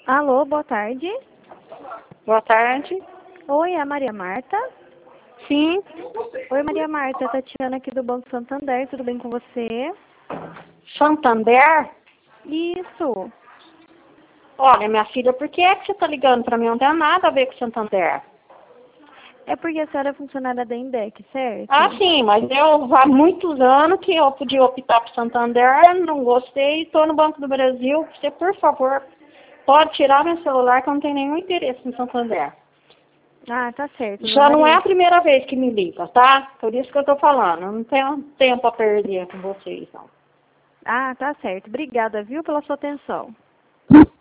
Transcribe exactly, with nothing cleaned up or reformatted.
Alô, boa tarde. Boa tarde. Oi, é a Maria Marta? Sim. Oi, Maria Marta, é a Tatiana aqui do Banco Santander, tudo bem com você? Santander? Isso. Olha, minha filha, por que é que você está ligando para mim? Não tem nada a ver com Santander. É porque a senhora é funcionária da Indec, certo? Ah, sim, mas eu há muitos anos que eu podia optar por Santander, não gostei, estou no Banco do Brasil. Você, por favor, pode tirar meu celular que eu não tenho nenhum interesse em Santander. Ah, tá certo, Já não é Maria. a primeira vez que me liga, tá? Por isso que eu estou falando. Eu não tenho tempo a perder com vocês, não. Ah, tá certo. Obrigada, viu, pela sua atenção.